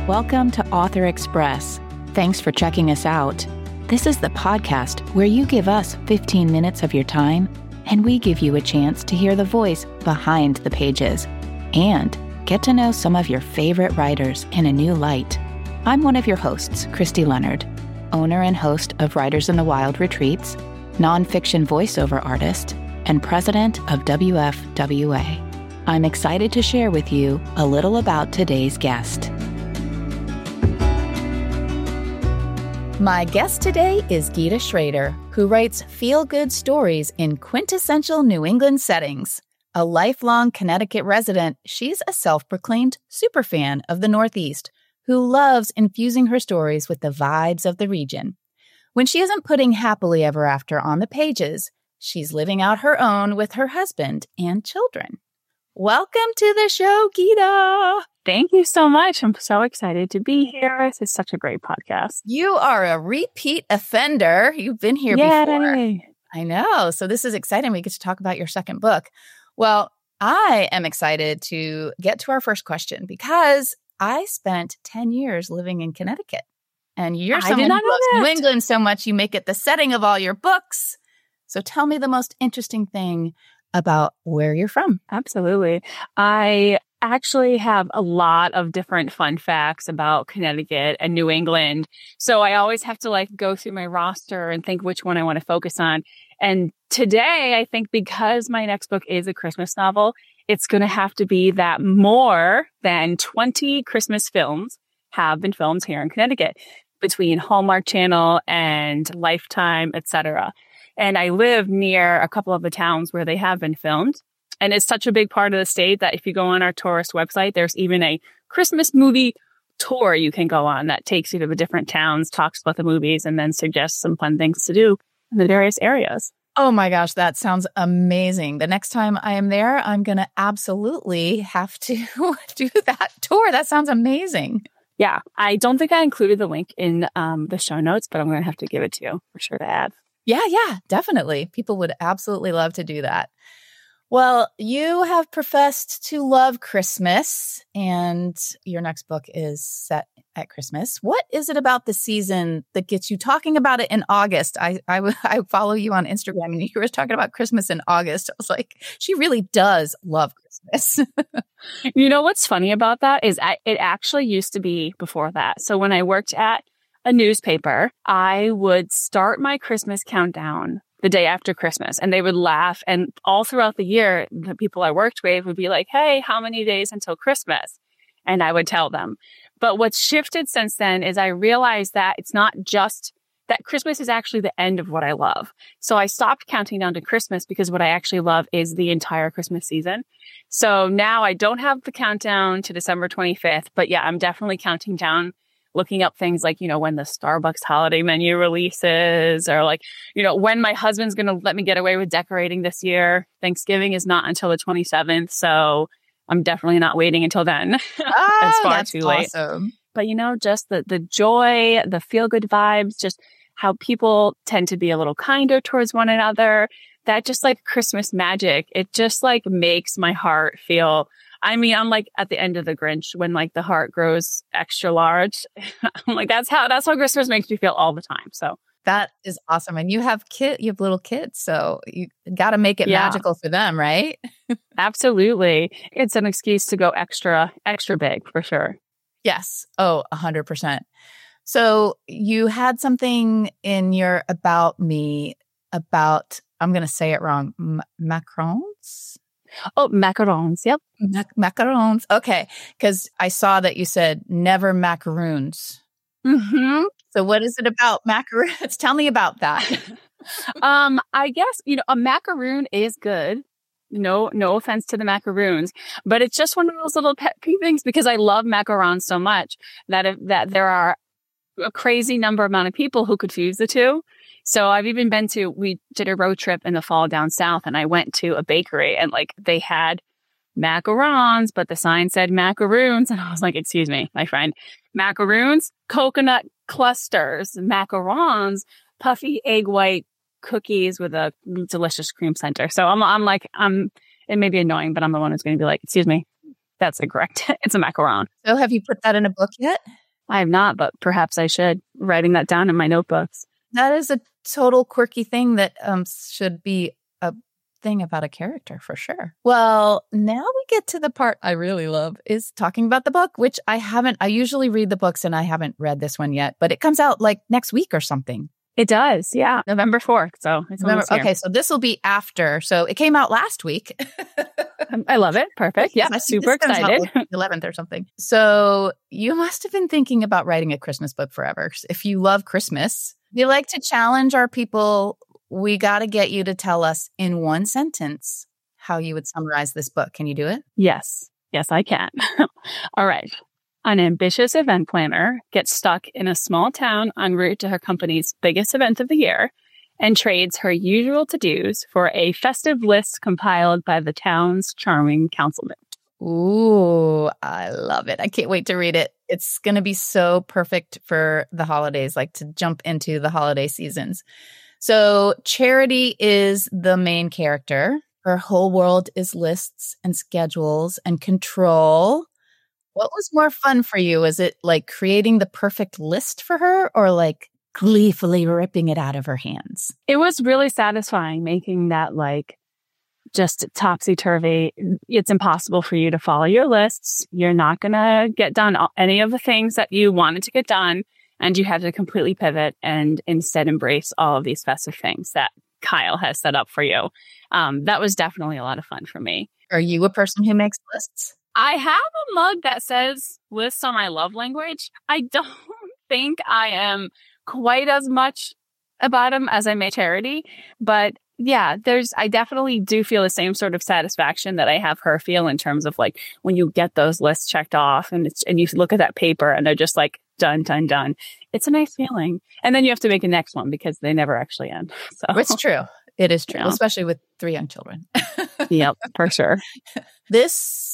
Welcome to Author Express. Thanks for checking us out. This is the podcast where you give us 15 minutes of your time, and we give you a chance to hear the voice behind the pages and get to know some of your favorite writers in a new light. I'm one of your hosts, Christy Leonard, owner and host of Writers in the Wild Retreats, nonfiction voiceover artist, and president of WFWA. I'm excited to share with you a little about today's guest. My guest today is Gita Schrader, who writes feel-good stories in quintessential New England settings. A lifelong Connecticut resident, she's a self-proclaimed superfan of the Northeast who loves infusing her stories with the vibes of the region. When she isn't putting happily ever after on the pages, she's living out her own with her husband and children. Welcome to the show, Gita. Thank you so much. I'm so excited to be here. This is such a great podcast. You are a repeat offender. You've been here before. I know. So this is exciting. We get to talk about your second book. Well, I am excited to get to our first question because I spent 10 years living in Connecticut. And you're someone who loves New England so much, you make it the setting of all your books. So tell me the most interesting thing about where you're from. Absolutely. I actually have a lot of different fun facts about Connecticut and New England. So I always have to go through my roster and think which one I want to focus on. And today, I think because my next book is a Christmas novel, it's going to have to be that more than 20 Christmas films have been filmed here in Connecticut between Hallmark Channel and Lifetime, etc. And I live near a couple of the towns where they have been filmed. And it's such a big part of the state that if you go on our tourist website, there's even a Christmas movie tour you can go on that takes you to the different towns, talks about the movies, and then suggests some fun things to do in the various areas. Oh my gosh, that sounds amazing. The next time I am there, I'm going to absolutely have to do that tour. That sounds amazing. Yeah, I don't think I included the link in the show notes, but I'm going to have to give it to you for sure to add. Yeah, definitely. People would absolutely love to do that. Well, you have professed to love Christmas, and your next book is set at Christmas. What is it about the season that gets you talking about it in August? I follow you on Instagram, and you were talking about Christmas in August. I was like, she really does love Christmas. You know what's funny about that is it actually used to be before that. So when I worked at a newspaper, I would start my Christmas countdown the day after Christmas, and they would laugh. And all throughout the year, the people I worked with would be like, hey, how many days until Christmas? And I would tell them. But what's shifted since then is I realized that it's not just that Christmas is actually the end of what I love. So I stopped counting down to Christmas because what I actually love is the entire Christmas season. So now I don't have the countdown to December 25th, but yeah, I'm definitely counting down, looking up things like, when the Starbucks holiday menu releases, or when my husband's going to let me get away with decorating this year. Thanksgiving is not until the 27th. So I'm definitely not waiting until then. Oh, it's far that's too late. Awesome. But just the joy, the feel good vibes, just how people tend to be a little kinder towards one another. That just Christmas magic. It just makes my heart feel, I'm at the end of the Grinch when the heart grows extra large. I'm that's how Christmas makes me feel all the time. So that is awesome. And you have little kids, so you got to make it magical for them, right? Absolutely. It's an excuse to go extra big for sure. Yes. Oh, 100%. So you had something in your About Me about, I'm going to say it wrong, macarons? Oh, macarons. Yep. Macarons. Okay. Because I saw that you said never macaroons. Mm-hmm. So what is it about macaroons? Tell me about that. I guess, a macaroon is good. No offense to the macaroons, but it's just one of those little pet peeve things because I love macarons so much that there are a crazy amount of people who confuse the two. So I've even we did a road trip in the fall down south, and I went to a bakery and they had macarons, but the sign said macaroons. And I was like, excuse me, my friend, macaroons, coconut clusters, macarons, puffy egg white cookies with a delicious cream center. So it may be annoying, but I'm the one who's going to be like, excuse me, That's incorrect. It's a macaron. So have you put that in a book yet? I have not, but perhaps I should. Writing that down in my notebooks. That is a total quirky thing that should be a thing about a character for sure. Well, now we get to the part I really love is talking about the book, which I usually read the books and I haven't read this one yet, but it comes out like next week or something. It does. Yeah. November 4th. So it's November. Okay. So this will be after. So it came out last week. I love it. Perfect. Yeah. Super excited. Like 11th or something. So you must have been thinking about writing a Christmas book forever. If you love Christmas, we like to challenge our people. We got to get you to tell us in one sentence how you would summarize this book. Can you do it? Yes. Yes, I can. All right. An ambitious event planner gets stuck in a small town en route to her company's biggest event of the year and trades her usual to-dos for a festive list compiled by the town's charming councilman. Ooh, I love it. I can't wait to read it. It's going to be so perfect for the holidays, like to jump into the holiday seasons. So Charity is the main character. Her whole world is lists and schedules and control. What was more fun for you? Was it like creating the perfect list for her or like gleefully ripping it out of her hands? It was really satisfying making that like just topsy-turvy. It's impossible for you to follow your lists. You're not going to get done any of the things that you wanted to get done. And you have to completely pivot and instead embrace all of these festive things that Kyle has set up for you. That was definitely a lot of fun for me. Are you a person who makes lists? I have a mug that says lists on my love language. I don't think I am quite as much about them as I may Charity, but yeah, I definitely do feel the same sort of satisfaction that I have her feel in terms of like when you get those lists checked off and you look at that paper and they're just like done, done, done. It's a nice feeling. And then you have to make a next one because they never actually end. So it's true. It is true, yeah. Especially with 3 young children. Yep, for sure. This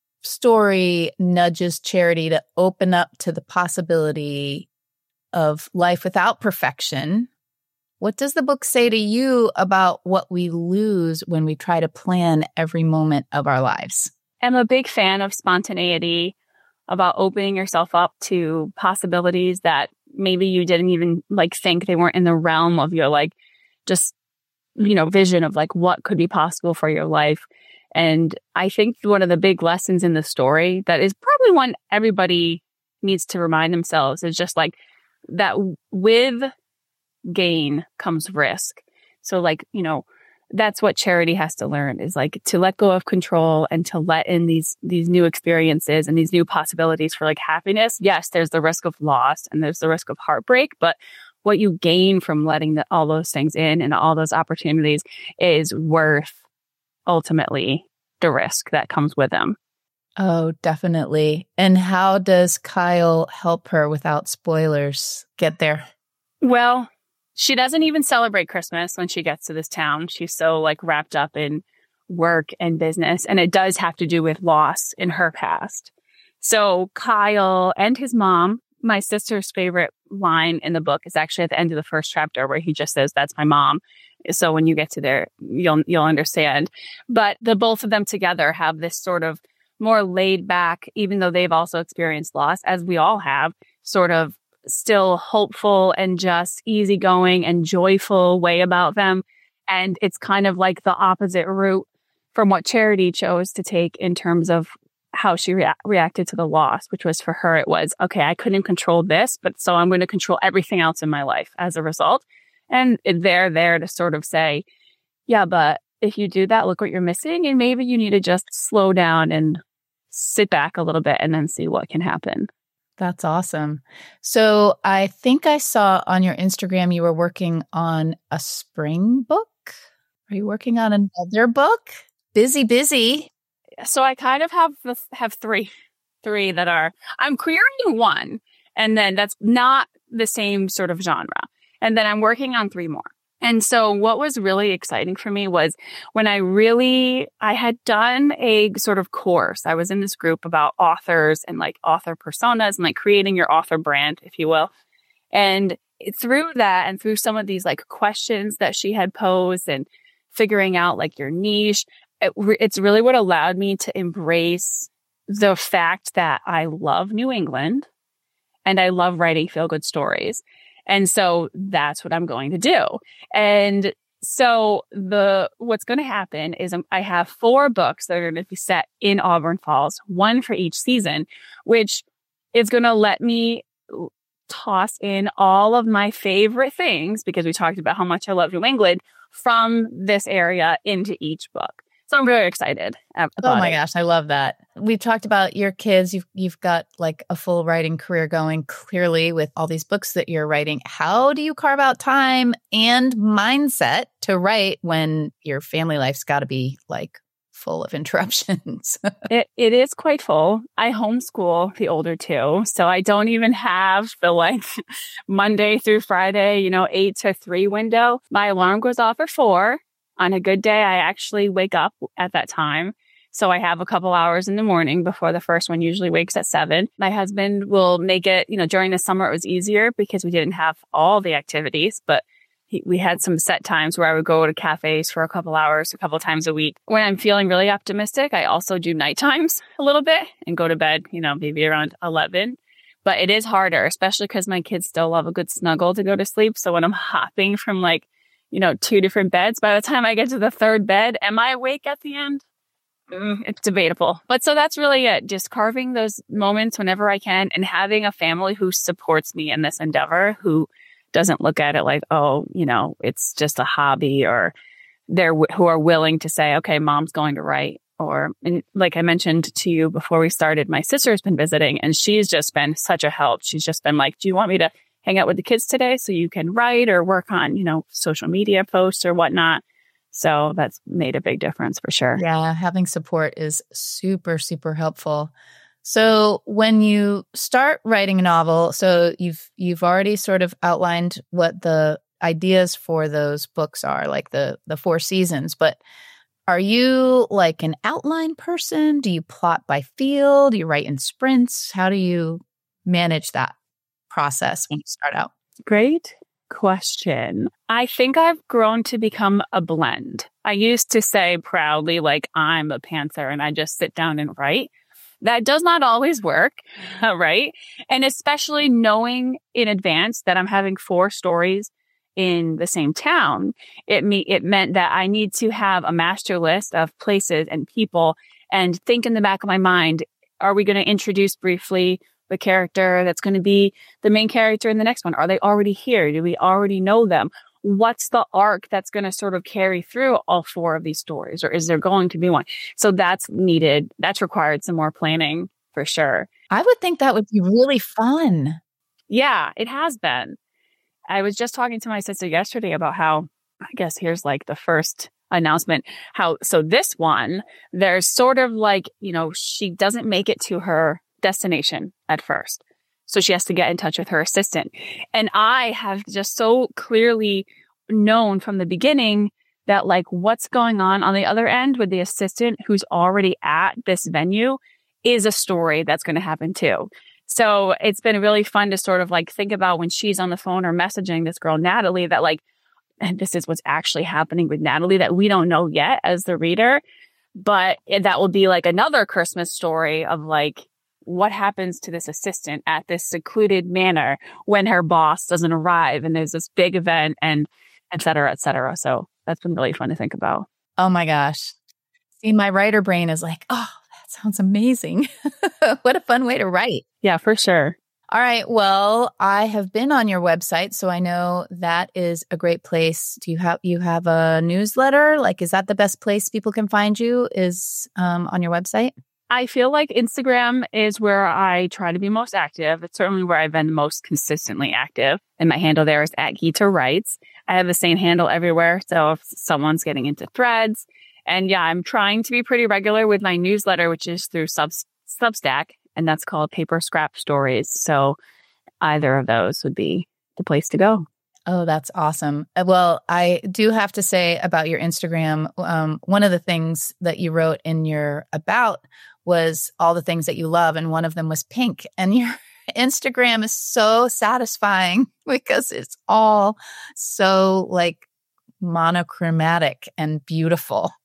story nudges Charity to open up to the possibility of life without perfection. What does the book say to you about what we lose when we try to plan every moment of our lives? I'm a big fan of spontaneity, about opening yourself up to possibilities that maybe you didn't even like think they weren't in the realm of your like just, vision of like what could be possible for your life. And I think one of the big lessons in the story that is probably one everybody needs to remind themselves is just like that with gain comes risk. So like, that's what Charity has to learn is like to let go of control and to let in these new experiences and these new possibilities for like happiness. Yes, there's the risk of loss and there's the risk of heartbreak, but what you gain from letting all those things in and all those opportunities is worth ultimately the risk that comes with them. Oh, definitely. And how does Kyle help her without spoilers get there? Well, she doesn't even celebrate Christmas when she gets to this town. She's so like wrapped up in work and business. And it does have to do with loss in her past. So Kyle and his mom, my sister's favorite line in the book is actually at the end of the first chapter where he just says, "That's my mom." So when you get to there, you'll understand. But the both of them together have this sort of more laid back, even though they've also experienced loss, as we all have, sort of still hopeful and just easygoing and joyful way about them. And it's kind of like the opposite route from what Charity chose to take in terms of how she reacted to the loss, which was for her, it was, okay, I couldn't control this, but so I'm going to control everything else in my life as a result. And they're there to sort of say, yeah, but if you do that, look what you're missing. And maybe you need to just slow down and sit back a little bit and then see what can happen. That's awesome. So I think I saw on your Instagram you were working on a spring book. Are you working on another book? Busy. So I kind of have three that are, I'm creating one, and then that's not the same sort of genre. And then I'm working on 3 more. And so what was really exciting for me was when I had done a sort of course. I was in this group about authors and like author personas and like creating your author brand, if you will. And through that and through some of these like questions that she had posed and figuring out like your niche, it's really what allowed me to embrace the fact that I love New England and I love writing feel-good stories. And so that's what I'm going to do. And so what's going to happen is I have 4 books that are going to be set in Auburn Falls, 1 for each season, which is going to let me toss in all of my favorite things, because we talked about how much I love New England, from this area into each book. So I'm very excited about it. Oh my gosh, I love that. We've talked about your kids. You've got like a full writing career going, clearly, with all these books that you're writing. How do you carve out time and mindset to write when your family life's got to be like full of interruptions? It is quite full. I homeschool the older 2, so I don't even have the like Monday through Friday, 8 to 3 window. My alarm goes off at 4. On a good day, I actually wake up at that time. So I have a couple hours in the morning before the first one usually wakes at 7. My husband will make it, during the summer, it was easier because we didn't have all the activities, but we had some set times where I would go to cafes for a couple hours, a couple times a week. When I'm feeling really optimistic, I also do night times a little bit and go to bed, maybe around 11. But it is harder, especially because my kids still love a good snuggle to go to sleep. So when I'm hopping from 2 different beds, by the time I get to the 3rd bed, am I awake at the end? It's debatable. But so that's really it. Just carving those moments whenever I can and having a family who supports me in this endeavor, who doesn't look at it like, oh, it's just a hobby, or who are willing to say, okay, mom's going to write. Or, and like I mentioned to you before we started, my sister's been visiting and she's just been such a help. She's just been like, do you want me to hang out with the kids today so you can write or work on, social media posts or whatnot? So that's made a big difference for sure. Yeah, having support is super, super helpful. So when you start writing a novel, so you've already sort of outlined what the ideas for those books are, like the 4 seasons, but are you like an outline person? Do you plot by feel? Do you write in sprints? How do you manage that process when you start out? Great question. I think I've grown to become a blend. I used to say proudly, like, I'm a pantser and I just sit down and write. That does not always work, right? And especially knowing in advance that I'm having 4 stories in the same town, it meant that I need to have a master list of places and people and think in the back of my mind, are we going to introduce briefly the character that's going to be the main character in the next one? Are they already here? Do we already know them? What's the arc that's going to sort of carry through all 4 of these stories? Or is there going to be one? So that's needed. That's required some more planning for sure. I would think that would be really fun. Yeah, it has been. I was just talking to my sister yesterday about how, I guess here's like the first announcement, so this one, there's sort of like, she doesn't make it to her destination at first. So she has to get in touch with her assistant. And I have just so clearly known from the beginning that like what's going on the other end with the assistant who's already at this venue is a story that's going to happen too. So it's been really fun to sort of like think about when she's on the phone or messaging this girl, Natalie, that like, and this is what's actually happening with Natalie that we don't know yet as the reader, but that will be like another Christmas story of like, what happens to this assistant at this secluded manor when her boss doesn't arrive and there's this big event and et cetera, et cetera. So that's been really fun to think about. Oh my gosh. See, my writer brain is like, oh, that sounds amazing. What a fun way to write. Yeah, for sure. All right. Well, I have been on your website, so I know that is a great place. Do you have a newsletter? Like, is that the best place people can find you is on your website? I feel like Instagram is where I try to be most active. It's certainly where I've been most consistently active. And my handle there is @GitaWrites. I have the same handle everywhere. So if someone's getting into Threads, and yeah, I'm trying to be pretty regular with my newsletter, which is through Substack, and that's called Paper Scrap Stories. So either of those would be the place to go. Oh, that's awesome. Well, I do have to say about your Instagram, one of the things that you wrote in your about was all the things that you love, and one of them was pink. And your Instagram is so satisfying because it's all so like monochromatic and beautiful.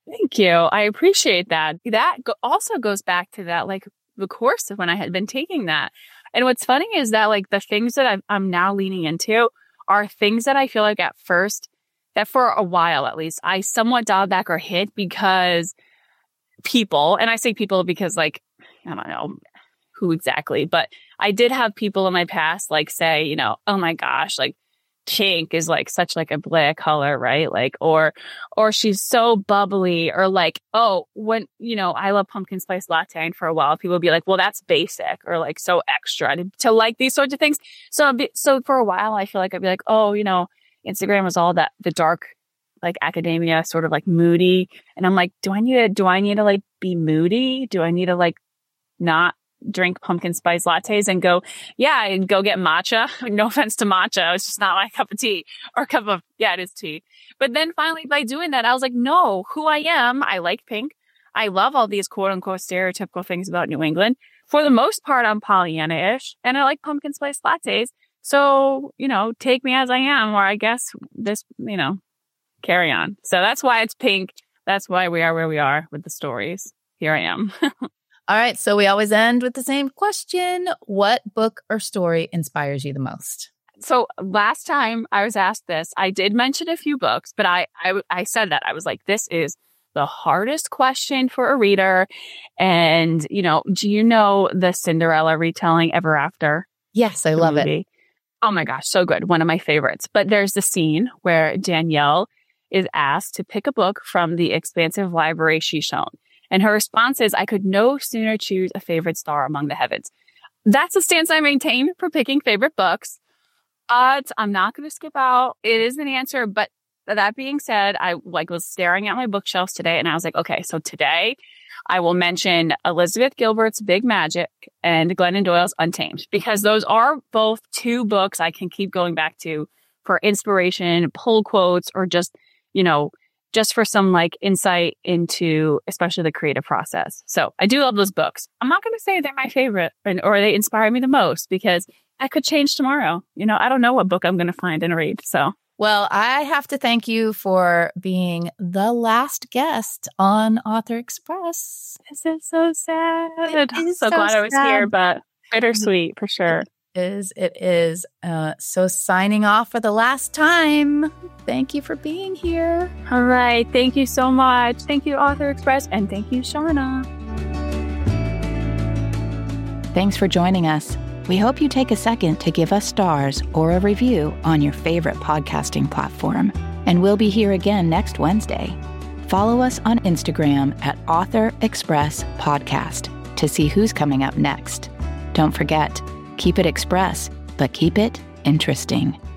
Thank you. I appreciate that. That also goes back to that, like the course of when I had been taking that. And what's funny is that like the things that I'm now leaning into are things that I feel like at first, that for a while at least, I somewhat dialed back or hit because people, and I say people because like, I don't know who exactly, but I did have people in my past like say, you know, oh my gosh, like pink is like such like a blah color, right? Like, or she's so bubbly, or like, oh, when, you know, I love pumpkin spice latte, and for a while people would be like, well, that's basic, or like so extra to like these sorts of things. So for a while, I feel like I'd be like, oh, you know, Instagram was all that, the dark, like academia, sort of like moody. And I'm like, do I need to like be moody? Do I need to like not drink pumpkin spice lattes and go get matcha? No offense to matcha. It's just not my cup of tea, or it is tea. But then finally by doing that, I was like, no, who I am. I like pink. I love all these quote unquote stereotypical things about New England. For the most part, I'm Pollyanna-ish, and I like pumpkin spice lattes. So, you know, take me as I am, or I guess this, you know, carry on. So that's why it's pink. That's why we are where we are with the stories. Here I am. All right. So we always end with the same question. What book or story inspires you the most? So last time I was asked this, I did mention a few books, but I said that I was like, this is the hardest question for a reader. And, you know, do you know the Cinderella retelling Ever After? Yes, I love it. Oh my gosh, so good. One of my favorites. But there's the scene where Danielle is asked to pick a book from the expansive library she's shown. And her response is, I could no sooner choose a favorite star among the heavens. That's the stance I maintain for picking favorite books. I'm not going to skip out. It is an answer. But that being said, I was staring at my bookshelves today, and I was like, okay, so today I will mention Elizabeth Gilbert's Big Magic and Glennon Doyle's Untamed, because those are both two books I can keep going back to for inspiration, pull quotes, or just, you know, just for some like insight into especially the creative process. So I do love those books. I'm not going to say they're my favorite or they inspire me the most, because I could change tomorrow. You know, I don't know what book I'm going to find and read. So, well, I have to thank you for being the last guest on Author Express. This is so sad. I'm so glad I was here, but bittersweet for sure. It is. So signing off for the last time. Thank you for being here. All right. Thank you so much. Thank you, Author Express. And thank you, Shauna. Thanks for joining us. We hope you take a second to give us stars or a review on your favorite podcasting platform. And we'll be here again next Wednesday. Follow us on Instagram at Author Express Podcast to see who's coming up next. Don't forget, keep it express, but keep it interesting.